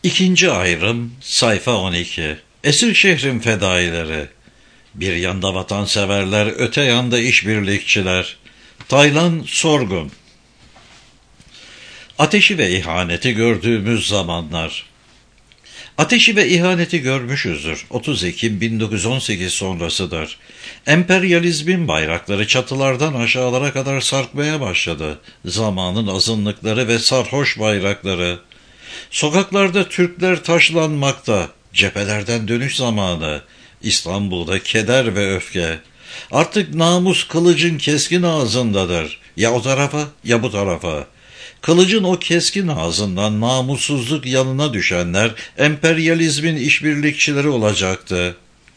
İkinci ayrım, sayfa 12. Esir şehrin fedaileri. Bir yanda vatanseverler, öte yanda işbirlikçiler. Taylan Sorgun. Ateşi ve ihaneti gördüğümüz zamanlar. Ateşi ve ihaneti görmüşüzdür. 30 Ekim 1918 sonrasıdır. Emperyalizmin bayrakları çatılardan aşağılara kadar sarkmaya başladı. Zamanın azınlıkları ve sarhoş bayrakları. Sokaklarda Türkler taşlanmakta. Cephelerden dönüş zamanı. İstanbul'da keder ve öfke. Artık namus kılıcın keskin ağzındadır. Ya o tarafa ya bu tarafa. Kılıcın o keskin ağzından namussuzluk yanına düşenler emperyalizmin işbirlikçileri olacaktı.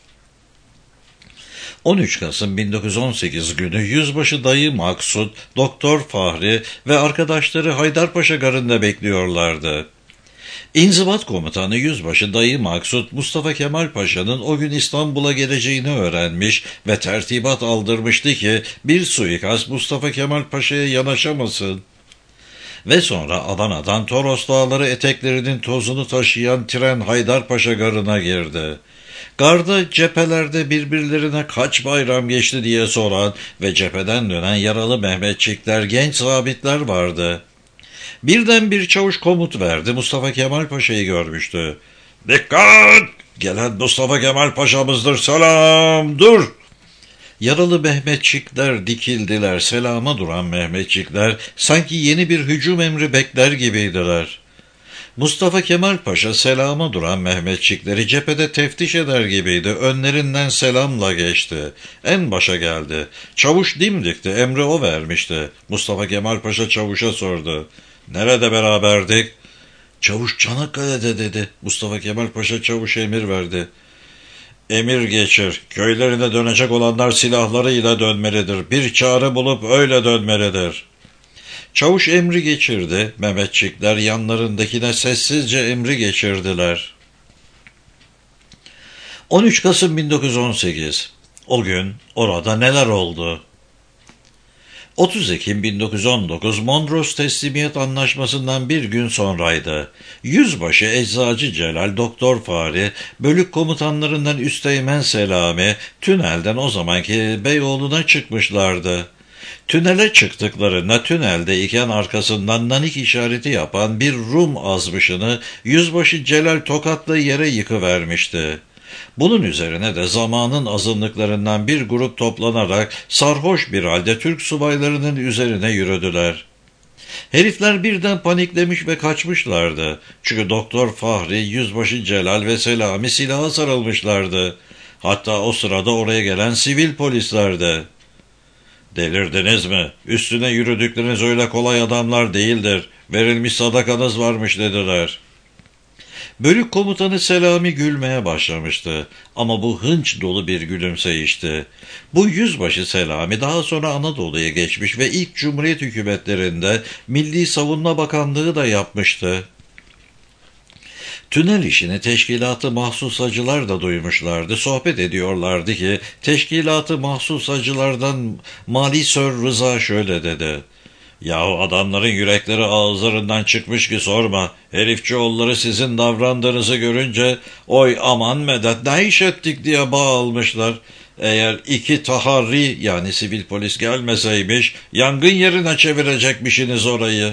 13 Kasım 1918 günü Yüzbaşı Dayı Maksut, Doktor Fahri ve arkadaşları Haydarpaşa Garı'nda bekliyorlardı. İnzibat Komutanı Yüzbaşı Dayı Maksut, Mustafa Kemal Paşa'nın o gün İstanbul'a geleceğini öğrenmiş ve tertibat aldırmıştı ki bir suikast Mustafa Kemal Paşa'ya yanaşamasın. Ve sonra Adana'dan Toros Dağları eteklerinin tozunu taşıyan tren Haydarpaşa Garı'na girdi. Garda cephelerde birbirlerine kaç bayram geçti diye soran ve cepheden dönen yaralı Mehmetçikler, genç zabitler vardı. Birden bir çavuş komut verdi. Mustafa Kemal Paşa'yı görmüştü. "Dikkat! Gelen Mustafa Kemal Paşa'mızdır, selam, dur!" Yaralı Mehmetçikler dikildiler. Selama duran Mehmetçikler sanki yeni bir hücum emri bekler gibiydiler. Mustafa Kemal Paşa selama duran Mehmetçikleri cephede teftiş eder gibiydi. Önlerinden selamla geçti. En başa geldi. Çavuş dimdikti. Emri o vermişti. Mustafa Kemal Paşa çavuşa sordu. "Nerede beraberdik?" "Çavuş Çanakkale'de," dedi. Mustafa Kemal Paşa çavuşa emir verdi. "Emir geçir. Köylerine dönecek olanlar silahlarıyla dönmelidir. Bir çare bulup öyle dönmelidir." Çavuş emri geçirdi. Mehmetçikler yanlarındakine sessizce emri geçirdiler. 13 Kasım 1918. O gün orada neler oldu? 30 Ekim 1919 Mondros Teslimiyet Anlaşması'ndan bir gün sonraydı. Yüzbaşı Eczacı Celal, Doktor Fahri, bölük komutanlarından Üsteğmen Selami, tünelden o zamanki Beyoğlu'na çıkmışlardı. Tünele çıktıklarında tüneldeyken arkasından nanik işareti yapan bir Rum azmışını Yüzbaşı Celal tokatla yere yıkıvermişti. Bunun üzerine de zamanın azınlıklarından bir grup toplanarak sarhoş bir halde Türk subaylarının üzerine yürüdüler. Herifler birden paniklemiş ve kaçmışlardı. Çünkü Doktor Fahri, Yüzbaşı Celal ve Selami silaha sarılmışlardı. Hatta o sırada oraya gelen sivil polislerdi. "Delirdiniz mi? Üstüne yürüdükleriniz öyle kolay adamlar değildir. Verilmiş sadakanız varmış," dediler. Bölük komutanı Selami gülmeye başlamıştı. Ama bu hınç dolu bir gülümseyişti. Bu yüzbaşı Selami daha sonra Anadolu'ya geçmiş ve ilk Cumhuriyet hükümetlerinde Milli Savunma Bakanlığı da yapmıştı. Tünel işini teşkilatı mahsusacılar da duymuşlardı. Sohbet ediyorlardı ki teşkilatı mahsusacılardan Mali Sör Rıza şöyle dedi. "Yahu adamların yürekleri ağızlarından çıkmış ki sorma. Herifçioğulları sizin davrandığınızı görünce oy aman medet ne iş ettik diye bağılmışlar. Eğer 2 taharri yani sivil polis gelmeseymiş yangın yerine çevirecekmişsiniz orayı."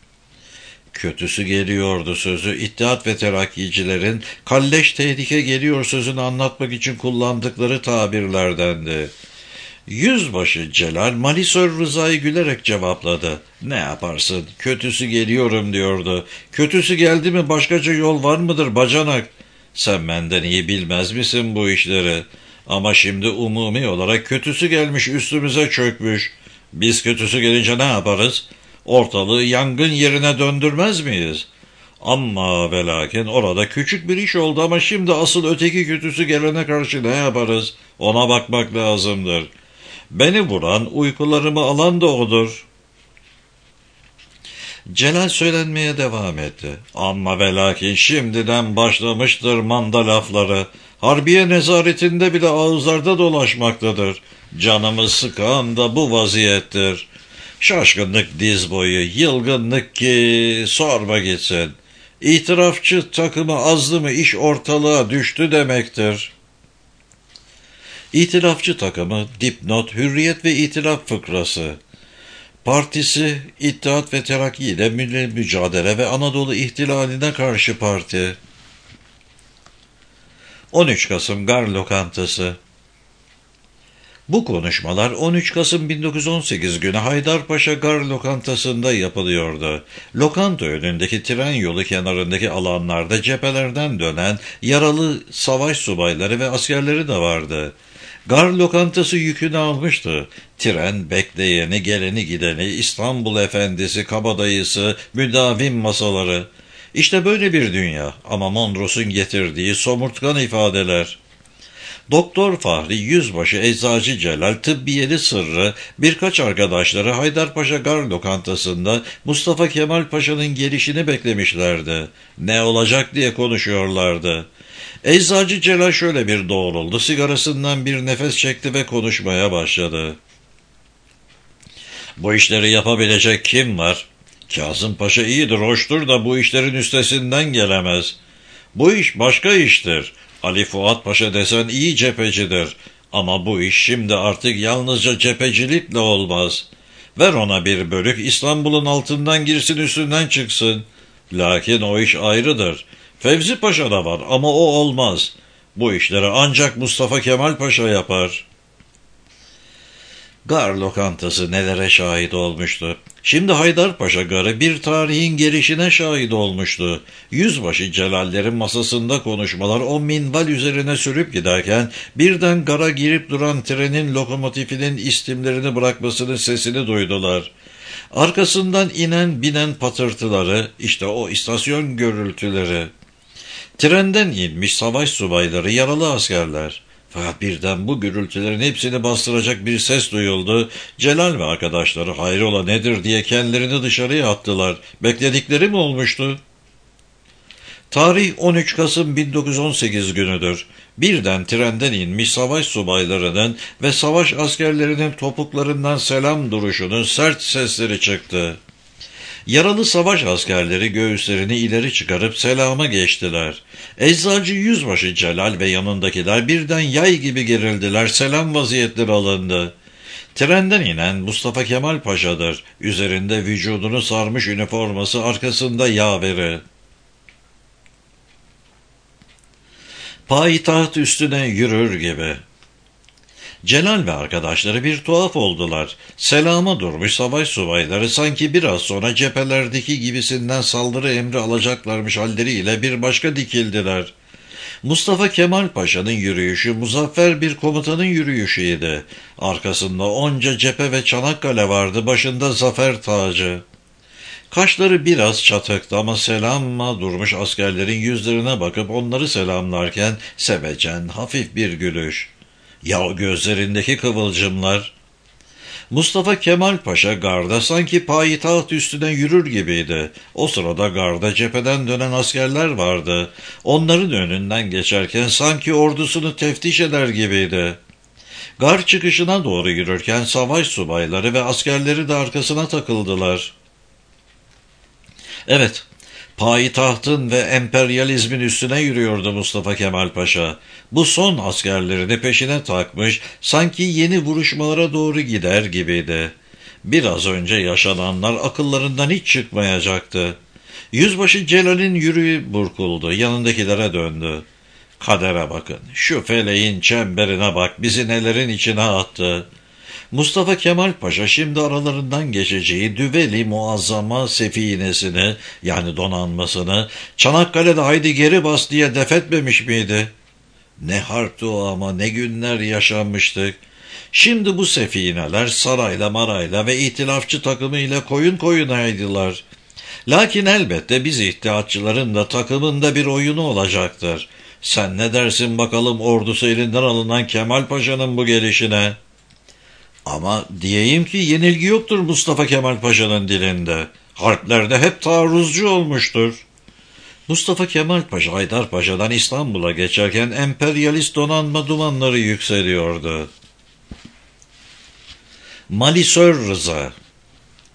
Kötüsü geliyordu sözü İttihat ve Terakkicilerin kalleş tehlike geliyor sözünü anlatmak için kullandıkları tabirlerdendi. Yüzbaşı Celal Malisör Rıza'yı gülerek cevapladı. "Ne yaparsın? Kötüsü geliyorum," diyordu. "Kötüsü geldi mi başkaca yol var mıdır bacanak? Sen benden iyi bilmez misin bu işleri? Ama şimdi umumi olarak kötüsü gelmiş üstümüze çökmüş. Biz kötüsü gelince ne yaparız? Ortalığı yangın yerine döndürmez miyiz? Ama ve lakin orada küçük bir iş oldu ama şimdi asıl öteki kötüsü gelene karşı ne yaparız? Ona bakmak lazımdır. Beni vuran, uykularımı alan da odur." Celal söylenmeye devam etti. "Ama ve lakin şimdiden başlamıştır manda lafları. Harbiye nezaretinde bile ağızlarda dolaşmaktadır. Canımı sıkan da bu vaziyettir. Şaşkınlık diz boyu, yılgınlık ki sorma gitsin. İtirafçı takımı azdı mı iş ortalığa düştü demektir. İtilafçı takımı, dipnot, Hürriyet ve İtilaf Fıkrası. Partisi, İttihat ve Terakki ile Milli Mücadele ve Anadolu İhtilaline karşı parti. 13 Kasım Gar Lokantası. Bu konuşmalar 13 Kasım 1918 günü Haydarpaşa Gar Lokantası'nda yapılıyordu. Lokanta önündeki tren yolu kenarındaki alanlarda cephelerden dönen yaralı savaş subayları ve askerleri de vardı. Gar lokantası yükünü almıştı. Tren bekleyeni, geleni gideni, İstanbul efendisi, kabadayısı, müdavim masaları. İşte böyle bir dünya ama Mondros'un getirdiği somurtkan ifadeler. Doktor Fahri, Yüzbaşı, Eczacı Celal, Tıbbiyeli Sırrı, birkaç arkadaşları Haydarpaşa Gar Lokantası'nda Mustafa Kemal Paşa'nın gelişini beklemişlerdi. Ne olacak diye konuşuyorlardı. Eczacı Celal şöyle bir doğruldu, sigarasından bir nefes çekti ve konuşmaya başladı. Bu işleri yapabilecek kim var? Kazım Paşa iyidir, hoştur da bu işlerin üstesinden gelemez. Bu iş başka iştir. Ali Fuat Paşa desen iyi cephecidir. Ama bu iş şimdi artık yalnızca cephecilikle olmaz. Ver ona bir bölük, İstanbul'un altından girsin üstünden çıksın. Lakin o iş ayrıdır. Fevzi Paşa da var ama o olmaz. Bu işleri ancak Mustafa Kemal Paşa yapar. Gar lokantası nelere şahit olmuştu. Şimdi Haydarpaşa Garı bir tarihin gelişine şahit olmuştu. Yüzbaşı Celallerin masasında konuşmalar o minval üzerine sürüp giderken birden gara girip duran trenin lokomotifinin istimlerini bırakmasının sesini duydular. Arkasından inen binen patırtıları, işte o istasyon gürültüleri. Trenden inmiş savaş subayları, yaralı askerler. Fakat birden bu gürültülerin hepsini bastıracak bir ses duyuldu. Celal ve arkadaşları hayrola nedir diye kendilerini dışarıya attılar. Bekledikleri mi olmuştu? Tarih 13 Kasım 1918 günüdür. Birden trenden inmiş savaş subaylarının ve savaş askerlerinin topuklarından selam duruşunun sert sesleri çıktı. Yaralı savaş askerleri göğüslerini ileri çıkarıp selama geçtiler. Eczacı Yüzbaşı Celal ve yanındakiler birden yay gibi gerildiler, selam vaziyetleri alındı. Trenden inen Mustafa Kemal Paşa'dır. Üzerinde vücudunu sarmış üniforması, arkasında yaveri. Payitaht üstüne yürür gibi. Celal ve arkadaşları bir tuhaf oldular. Selama durmuş savaş subayları sanki biraz sonra cephelerdeki gibisinden saldırı emri alacaklarmış halleriyle bir başka dikildiler. Mustafa Kemal Paşa'nın yürüyüşü muzaffer bir komutanın yürüyüşüydü. Arkasında onca cephe ve Çanakkale vardı, başında zafer tacı. Kaşları biraz çatıktı ama selamla durmuş askerlerin yüzlerine bakıp onları selamlarken sevecen, hafif bir gülüş. Ya gözlerindeki kıvılcımlar? Mustafa Kemal Paşa garda sanki payitaht üstüne yürür gibiydi. O sırada garda cepheden dönen askerler vardı. Onların önünden geçerken sanki ordusunu teftiş eder gibiydi. Gar çıkışına doğru yürürken savaş subayları ve askerleri de arkasına takıldılar. Evet, payitahtın ve emperyalizmin üstüne yürüyordu Mustafa Kemal Paşa. Bu son askerlerini peşine takmış, sanki yeni vuruşmalara doğru gider gibiydi. Biraz önce yaşananlar akıllarından hiç çıkmayacaktı. Yüzbaşı Celal'in yüreği burkuldu, yanındakilere döndü. Kadere bakın, şu feleğin çemberine bak, bizi nelerin içine attı. Mustafa Kemal Paşa şimdi aralarından geçeceği Düveli Muazzama sefinesini, yani donanmasını, Çanakkale'de haydi geri bas diye defetmemiş miydi? Ne harpti o ama, ne günler yaşanmıştık. Şimdi bu sefineler sarayla marayla ve itilafçı takımıyla koyun koyunaydılar. Lakin elbette biz ihtiyaççıların da takımında bir oyunu olacaktır. Sen ne dersin bakalım ordusu elinden alınan Kemal Paşa'nın bu gelişine? Ama diyeyim ki yenilgi yoktur Mustafa Kemal Paşa'nın dilinde. Harplerde hep taarruzcu olmuştur. Mustafa Kemal Paşa Haydarpaşa'dan İstanbul'a geçerken emperyalist donanma dumanları yükseliyordu. Malisör Rıza.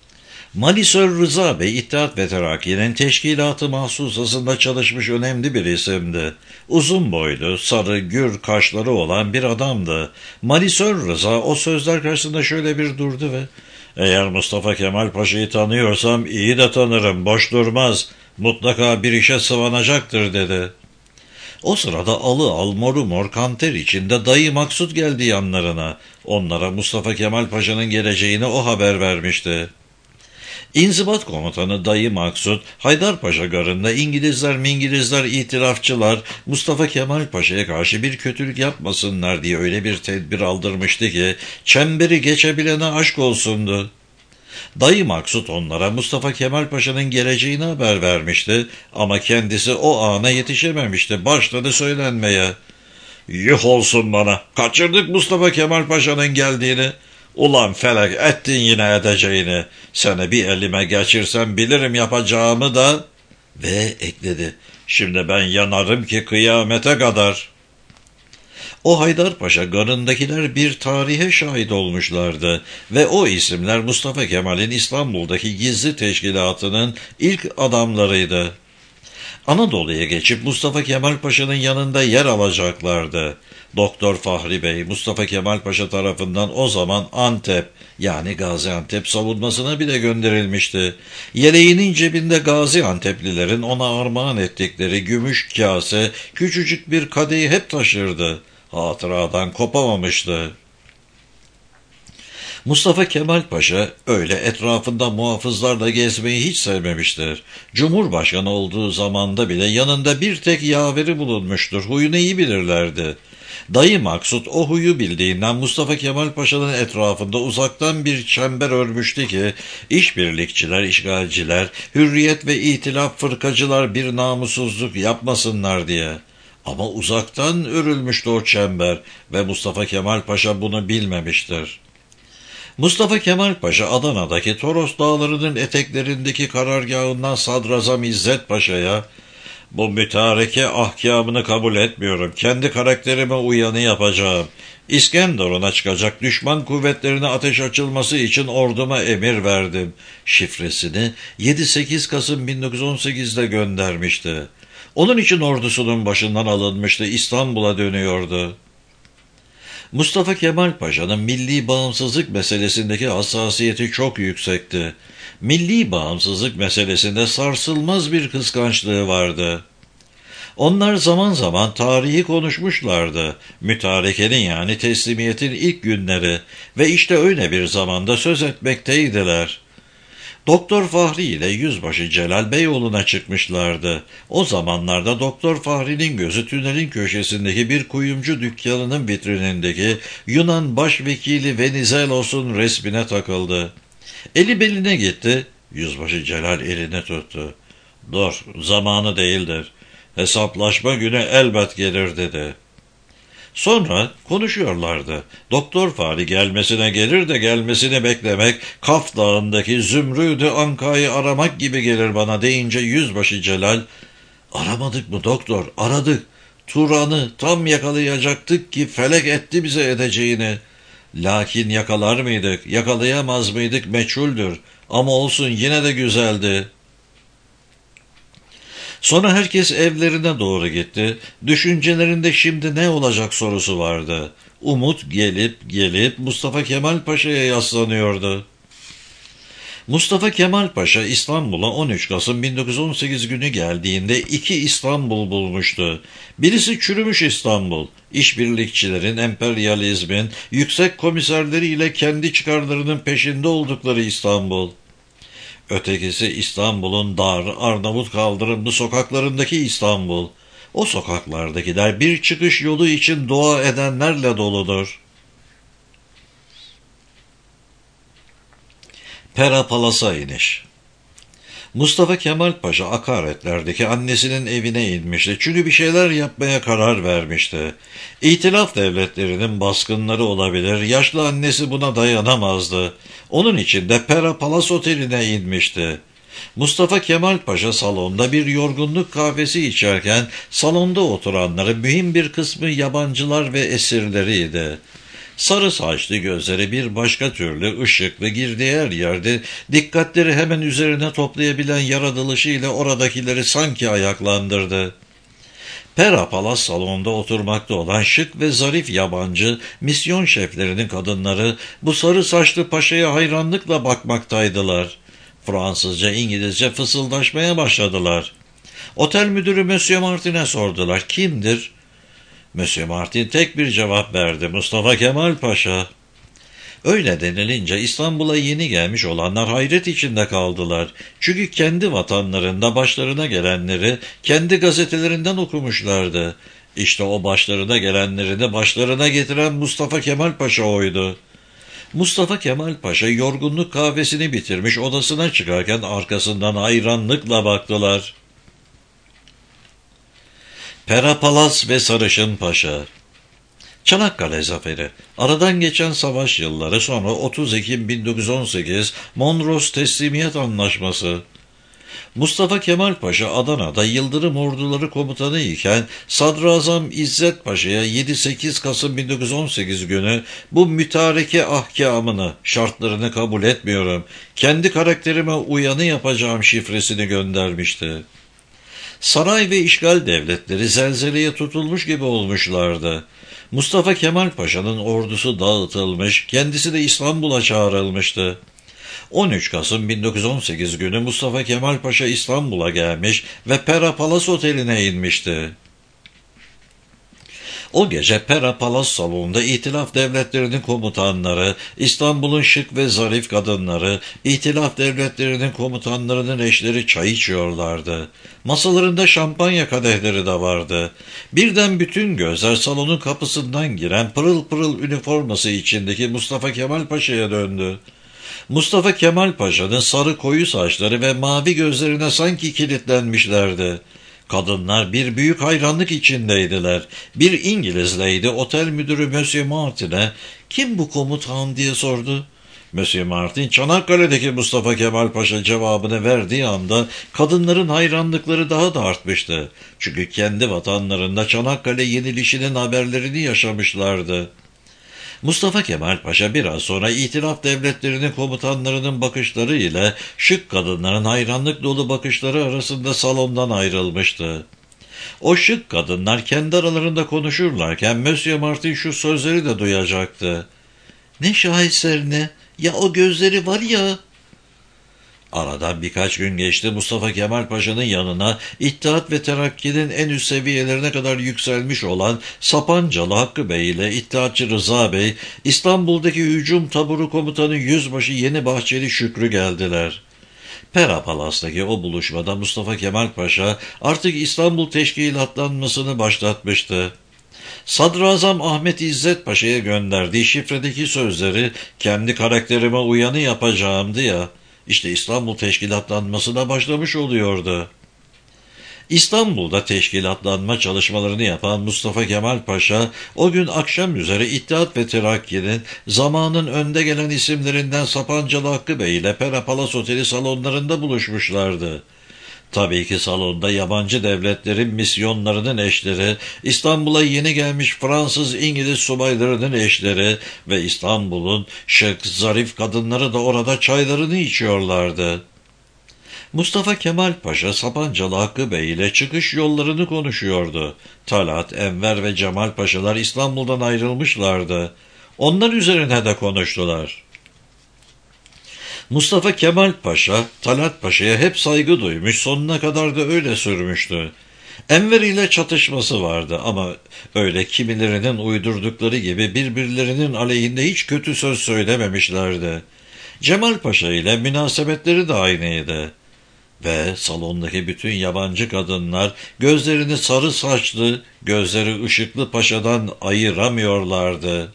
Malisör Rıza Bey, İttihat ve Terakki'nin teşkilatı mahsusasında çalışmış önemli bir isimdi. Uzun boylu, sarı, gür kaşları olan bir adamdı. Malisör Rıza o sözler karşısında şöyle bir durdu ve "Eğer Mustafa Kemal Paşa'yı tanıyorsam iyi de tanırım, boş durmaz, mutlaka bir işe sıvanacaktır" dedi. O sırada alı al moru mor kanter içinde dayı Maksut geldi yanlarına. Onlara Mustafa Kemal Paşa'nın geleceğini o haber vermişti. İnzibat komutanı dayı Maksut, Haydarpaşa garında İngilizler itirafçılar Mustafa Kemal Paşa'ya karşı bir kötülük yapmasınlar diye öyle bir tedbir aldırmıştı ki çemberi geçebilene aşk olsundu. Dayı Maksut onlara Mustafa Kemal Paşa'nın geleceğini haber vermişti ama kendisi o ana yetişememişti, başladı söylenmeye. "Yuh olsun bana, kaçırdık Mustafa Kemal Paşa'nın geldiğini. Ulan felek, ettin yine edeceğini. Seni bir elime geçirsem bilirim yapacağımı da." Ve ekledi, "Şimdi ben yanarım ki kıyamete kadar." O Haydarpaşa garındakiler bir tarihe şahit olmuşlardı ve o isimler Mustafa Kemal'in İstanbul'daki gizli teşkilatının ilk adamlarıydı. Anadolu'ya geçip Mustafa Kemal Paşa'nın yanında yer alacaklardı. Doktor Fahri Bey, Mustafa Kemal Paşa tarafından o zaman Antep, yani Gaziantep savunmasına bile gönderilmişti. Yeleğinin cebinde Gaziantep'lilerin ona armağan ettikleri gümüş kase, küçücük bir kadehi hep taşırdı. Hatıradan kopamamıştı. Mustafa Kemal Paşa öyle etrafında muhafızlarla gezmeyi hiç sevmemiştir. Cumhurbaşkanı olduğu zamanda bile yanında bir tek yaveri bulunmuştur. Huyunu iyi bilirlerdi. Dayı Maksut o huyu bildiğinden Mustafa Kemal Paşa'nın etrafında uzaktan bir çember örmüştü ki işbirlikçiler, işgalciler, hürriyet ve itilaf fırkacılar bir namussuzluk yapmasınlar diye. Ama uzaktan örülmüştü o çember ve Mustafa Kemal Paşa bunu bilmemiştir. Mustafa Kemal Paşa Adana'daki Toros Dağları'nın eteklerindeki karargahından Sadrazam İzzet Paşa'ya "Bu mütareke ahkamını kabul etmiyorum. Kendi karakterime uyanı yapacağım. İskenderun'a çıkacak düşman kuvvetlerine ateş açılması için orduma emir verdim" şifresini 7-8 Kasım 1918'de göndermişti. Onun için ordusunun başından alınmıştı, İstanbul'a dönüyordu. Mustafa Kemal Paşa'nın milli bağımsızlık meselesindeki hassasiyeti çok yüksekti. Milli bağımsızlık meselesinde sarsılmaz bir kıskançlığı vardı. Onlar zaman zaman tarihi konuşmuşlardı. Mütarekenin, yani teslimiyetin ilk günleri ve işte öyle bir zamanda söz etmekteydiler. Doktor Fahri ile Yüzbaşı Celal Beyoğlu'na çıkmışlardı. O zamanlarda Doktor Fahri'nin gözü tünelin köşesindeki bir kuyumcu dükkanının vitrinindeki Yunan başvekili Venizelos'un resmine takıldı. Eli beline gitti. Yüzbaşı Celal elini tuttu. "Dur, zamanı değildir. Hesaplaşma günü elbet gelir" dedi. Sonra konuşuyorlardı. Doktor Fahri gelmesine gelir de gelmesini beklemek, Kaf Dağı'ndaki Zümrüdü Anka'yı aramak gibi gelir bana deyince Yüzbaşı Celal, "Aramadık mı doktor? Aradık. Turan'ı tam yakalayacaktık ki felek etti bize edeceğini. Lakin yakalar mıydık, yakalayamaz mıydık meçhuldür. Ama olsun, yine de güzeldi." Sonra herkes evlerine doğru gitti. Düşüncelerinde şimdi ne olacak sorusu vardı. Umut gelip Mustafa Kemal Paşa'ya yaslanıyordu. Mustafa Kemal Paşa İstanbul'a 13 Kasım 1918 günü geldiğinde 2 İstanbul bulmuştu. Birisi çürümüş İstanbul, işbirlikçilerin, emperyalizmin, yüksek komiserleriyle kendi çıkarlarının peşinde oldukları İstanbul. Ötekisi İstanbul'un dar, Arnavut kaldırımlı sokaklarındaki İstanbul. O sokaklardakiler bir çıkış yolu için dua edenlerle doludur. Pera Palas'a iniş. Mustafa Kemal Paşa Akaretler'deki annesinin evine inmişti. Çünkü bir şeyler yapmaya karar vermişti. İtilaf devletlerinin baskınları olabilir. Yaşlı annesi buna dayanamazdı. Onun için de Pera Palas Oteli'ne inmişti. Mustafa Kemal Paşa salonda bir yorgunluk kahvesi içerken salonda oturanların mühim bir kısmı yabancılar ve esirleriydi. Sarı saçlı gözleri bir başka türlü ışıklı, girdiği her yerde dikkatleri hemen üzerine toplayabilen yaratılışıyla oradakileri sanki ayaklandırdı. Pera Palas salonunda oturmakta olan şık ve zarif yabancı misyon şeflerinin kadınları bu sarı saçlı paşaya hayranlıkla bakmaktaydılar. Fransızca, İngilizce fısıldaşmaya başladılar. Otel müdürü Monsieur Martin'e sordular. Kimdir? Monsieur Martin tek bir cevap verdi. Mustafa Kemal Paşa. Öyle denilince İstanbul'a yeni gelmiş olanlar hayret içinde kaldılar. Çünkü kendi vatanlarında başlarına gelenleri kendi gazetelerinden okumuşlardı. İşte o başlarına gelenleri de başlarına getiren Mustafa Kemal Paşa oydu. Mustafa Kemal Paşa yorgunluk kahvesini bitirmiş odasına çıkarken arkasından hayranlıkla baktılar. Pera Palas ve Sarışın Paşa. Çanakkale Zaferi. Aradan geçen savaş yılları, sonra 30 Ekim 1918 Mondros Teslimiyet Anlaşması. Mustafa Kemal Paşa Adana'da Yıldırım Orduları Komutanı iken Sadrazam İzzet Paşa'ya 7-8 Kasım 1918 günü bu mütareke ahkamını, şartlarını kabul etmiyorum, kendi karakterime uyanı yapacağım şifresini göndermişti. Saray ve işgal devletleri zelzeleye tutulmuş gibi olmuşlardı. Mustafa Kemal Paşa'nın ordusu dağıtılmış, kendisi de İstanbul'a çağrılmıştı. 13 Kasım 1918 günü Mustafa Kemal Paşa İstanbul'a gelmiş ve Pera Palace Oteli'ne inmişti. O gece Pera Palace salonunda İtilaf devletlerinin komutanları, İstanbul'un şık ve zarif kadınları, İtilaf devletlerinin komutanlarının eşleri çay içiyorlardı. Masalarında şampanya kadehleri de vardı. Birden bütün gözler salonun kapısından giren pırıl pırıl üniforması içindeki Mustafa Kemal Paşa'ya döndü. Mustafa Kemal Paşa'nın sarı koyu saçları ve mavi gözlerine sanki kilitlenmişlerdi. Kadınlar bir büyük hayranlık içindeydiler. Bir İngiliz lady otel müdürü Monsieur Martin'e "Kim bu komutan?" diye sordu. Monsieur Martin, Çanakkale'deki Mustafa Kemal Paşa cevabını verdiği anda kadınların hayranlıkları daha da artmıştı. Çünkü kendi vatanlarında Çanakkale yenilişinin haberlerini yaşamışlardı. Mustafa Kemal Paşa biraz sonra İtilaf devletlerinin komutanlarının bakışları ile şık kadınların hayranlık dolu bakışları arasında salondan ayrılmıştı. O şık kadınlar kendi aralarında konuşurlarken Monsieur Martin şu sözleri de duyacaktı. "Ne şaheser ne, ya o gözleri var ya." Aradan birkaç gün geçti. Mustafa Kemal Paşa'nın yanına İttihat ve Terakki'nin en üst seviyelerine kadar yükselmiş olan Sapancalı Hakkı Bey ile İttihatçı Rıza Bey, İstanbul'daki hücum taburu komutanı Yüzbaşı Yeni Bahçeli Şükrü geldiler. Pera Palas'taki o buluşmada Mustafa Kemal Paşa artık İstanbul teşkilatlanmasını başlatmıştı. Sadrazam Ahmet İzzet Paşa'ya gönderdiği şifredeki sözleri "kendi karakterime uyanı yapacağımdı ya." İşte İstanbul teşkilatlanmasına başlamış oluyordu. İstanbul'da teşkilatlanma çalışmalarını yapan Mustafa Kemal Paşa, o gün akşam üzere İttihat ve Terakki'nin zamanın önde gelen isimlerinden Sapancalı Hakkı Bey ile Pera Palace Oteli salonlarında buluşmuşlardı. Tabii ki salonda yabancı devletlerin misyonlarının eşleri, İstanbul'a yeni gelmiş Fransız, İngiliz subaylarının eşleri ve İstanbul'un şık, zarif kadınları da orada çaylarını içiyorlardı. Mustafa Kemal Paşa, Sapancalı Hakkı Bey ile çıkış yollarını konuşuyordu. Talat, Enver ve Cemal Paşalar İstanbul'dan ayrılmışlardı. Onlar üzerine de konuştular. Mustafa Kemal Paşa, Talat Paşa'ya hep saygı duymuş, sonuna kadar da öyle sürmüştü. Enver ile çatışması vardı ama öyle kimilerinin uydurdukları gibi birbirlerinin aleyhinde hiç kötü söz söylememişlerdi. Cemal Paşa ile münasebetleri de aynıydı. Ve salondaki bütün yabancı kadınlar gözlerini sarı saçlı, gözleri ışıklı paşadan ayıramıyorlardı.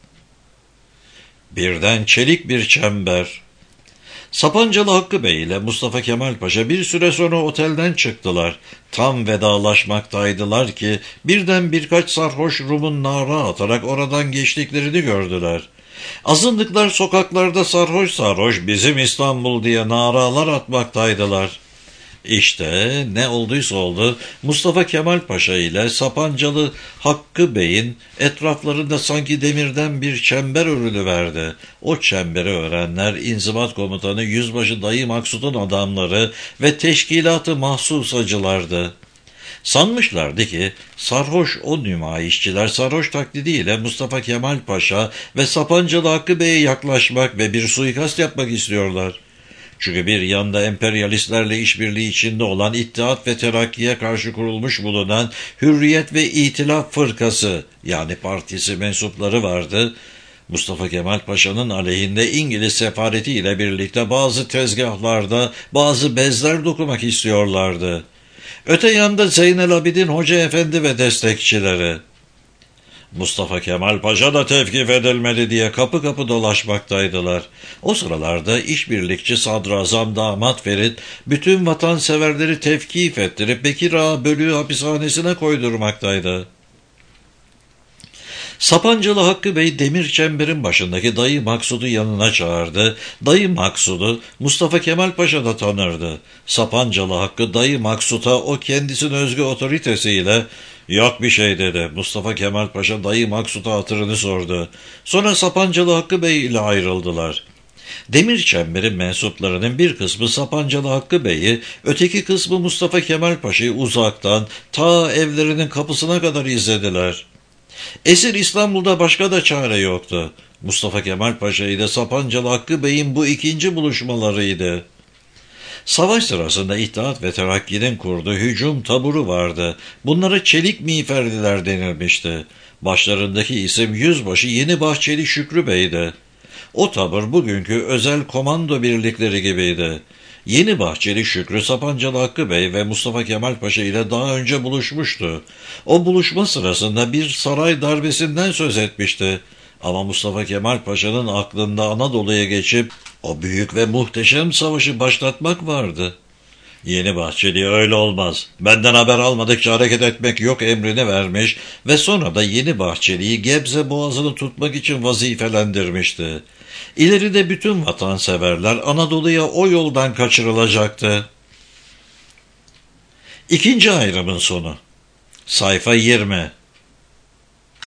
Birden çelik bir çember. Sapancalı Hakkı Bey ile Mustafa Kemal Paşa bir süre sonra otelden çıktılar. Tam vedalaşmaktaydılar ki birden birkaç sarhoş Rum'un nara atarak oradan geçtiklerini gördüler. Azınlıklar sokaklarda sarhoş sarhoş "Bizim İstanbul" diye naralar atmaktaydılar. İşte ne olduysa oldu, Mustafa Kemal Paşa ile Sapancalı Hakkı Bey'in etraflarında sanki demirden bir çember örülüverdi. O çemberi örenler İnzibat Komutanı Yüzbaşı Dayı Maksud'un adamları ve teşkilatı mahsusacılardı. Sanmışlardı ki sarhoş o nümayişçiler sarhoş taklidiyle Mustafa Kemal Paşa ve Sapancalı Hakkı Bey'e yaklaşmak ve bir suikast yapmak istiyorlar. Çünkü bir yanda emperyalistlerle işbirliği içinde olan İttihat ve Terakki'ye karşı kurulmuş bulunan Hürriyet ve İtilaf Fırkası yani partisi mensupları vardı. Mustafa Kemal Paşa'nın aleyhinde İngiliz sefareti ile birlikte bazı tezgahlarda bazı bezler dokumak istiyorlardı. Öte yanda Zeynel Abidin Hoca Efendi ve destekçileri. Mustafa Kemal Paşa da tevkif edilmeli diye kapı kapı dolaşmaktaydılar. O sıralarda işbirlikçi Sadrazam Damat Ferit bütün vatanseverleri tevkif ettirip Bekir Ağa Bölüğü hapishanesine koydurmaktaydı. Sapancalı Hakkı Bey demir çemberin başındaki Dayı Maksud'u yanına çağırdı. Dayı Maksud'u Mustafa Kemal Paşa da tanırdı. Sapancalı Hakkı Dayı Maksud'a o kendisine özgü otoritesiyle "Yok bir şey" dedi. Mustafa Kemal Paşa Dayı Maksud'a hatırını sordu. Sonra Sapancalı Hakkı Bey ile ayrıldılar. Demir çemberin mensuplarının bir kısmı Sapancalı Hakkı Bey'i, öteki kısmı Mustafa Kemal Paşa'yı uzaktan ta evlerinin kapısına kadar izlediler. Esir İstanbul'da başka da çare yoktu. Mustafa Kemal Paşa ile Sapancalı Hakkı Bey'in bu ikinci buluşmalarıydı. Savaş sırasında İttihat ve Terakki'nin kurduğu hücum taburu vardı. Bunlara Çelik Miğferliler denilmişti. Başlarındaki isim Yüzbaşı Yeni Bahçeli Şükrü Bey'di. O tabur bugünkü özel komando birlikleri gibiydi. Yeni Bahçeli Şükrü, Sapancalı Hakkı Bey ve Mustafa Kemal Paşa ile daha önce buluşmuştu. O buluşma sırasında bir saray darbesinden söz etmişti. Ama Mustafa Kemal Paşa'nın aklında Anadolu'ya geçip o büyük ve muhteşem savaşı başlatmak vardı. Yeni Bahçeli öyle olmaz, benden haber almadıkça hareket etmek yok emrini vermiş ve sonra da Yeni Bahçeli'yi Gebze Boğazı'nı tutmak için vazifelendirmişti. İleride bütün vatanseverler Anadolu'ya o yoldan kaçırılacaktı. İkinci ayrımın sonu. Sayfa 20.